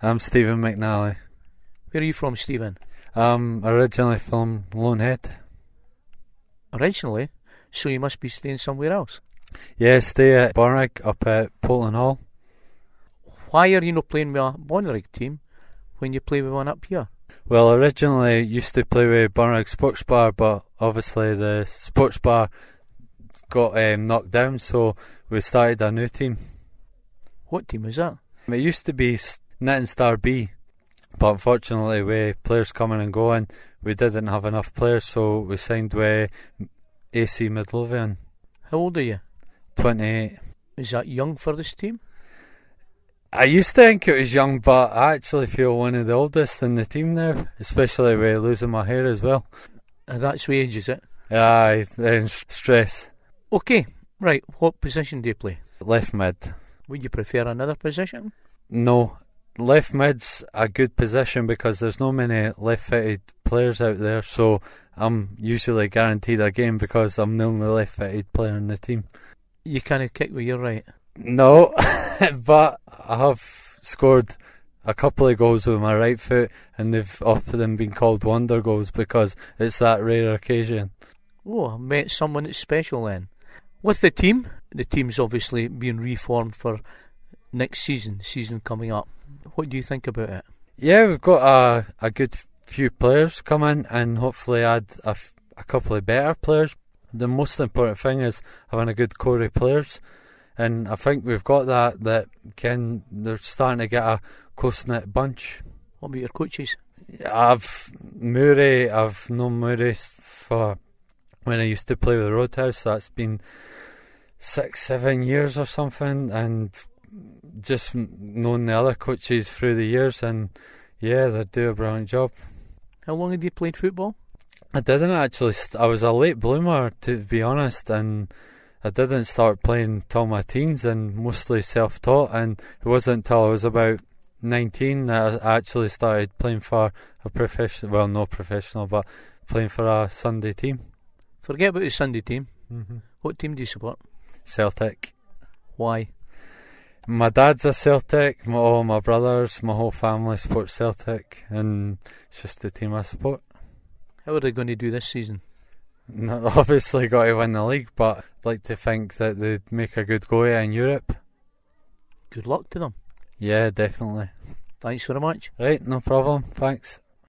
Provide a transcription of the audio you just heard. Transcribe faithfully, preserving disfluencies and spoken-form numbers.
I'm Stephen McNally. Where are you from, Stephen? I'm originally from Lonehead. Originally? So you must be staying somewhere else? Yeah, stay at Bonrig up at Portland Hall. Why are you not playing with a Bonrig team when you play with one up here? Well, originally I used to play with Bonrig Sports Bar, but obviously the sports bar got um, knocked down, so we started a new team. What team was that? It used to be Knitting Star B, but unfortunately with players coming and going, we didn't have enough players, so we signed with A C Midlothian. How old are you? twenty-eight. Is that young for this team? I used to think it was young, but I actually feel one of the oldest in the team now, especially with losing my hair as well. Uh, that's the age, is it? Aye, then stress. Okay, right, what position do you play? Left mid. Would you prefer another position? No, left mid's a good position because there's no many left-footed players out there, so I'm usually guaranteed a game because I'm the only left-footed player in the team. You can't kick with your right? No, but I have scored a couple of goals with my right foot, and they've often been called wonder goals because it's that rare occasion. Oh, I met someone that's special then. With the team, the team's obviously being reformed for next season, season coming up. What do you think about it? Yeah, we've got a, a good few players coming and hopefully add a, f- a couple of better players. The most important thing is having a good core of players, and I think we've got that, that can, they're starting to get a close-knit bunch. What about your coaches? I've Murray, I've known Murray for when I used to play with Roadhouse. That's been six, seven years or something, and just known the other coaches through the years, and yeah, they do a brilliant job. How long have you played football? I didn't actually, st- I was a late bloomer to be honest, and I didn't start playing till my teens and mostly self-taught, and it wasn't until I was about nineteen that I actually started playing for a professional, well not professional, but playing for a Sunday team. Forget about the Sunday team. Mm-hmm. What team do you support? Celtic. Why? My dad's a Celtic, my, all my brothers, my whole family support Celtic, and it's just the team I support. How are they going to do this season? No, obviously got to win the league, but I'd like to think that they'd make a good go at it in Europe. Good luck to them. Yeah, definitely. Thanks very much. Right, no problem, thanks.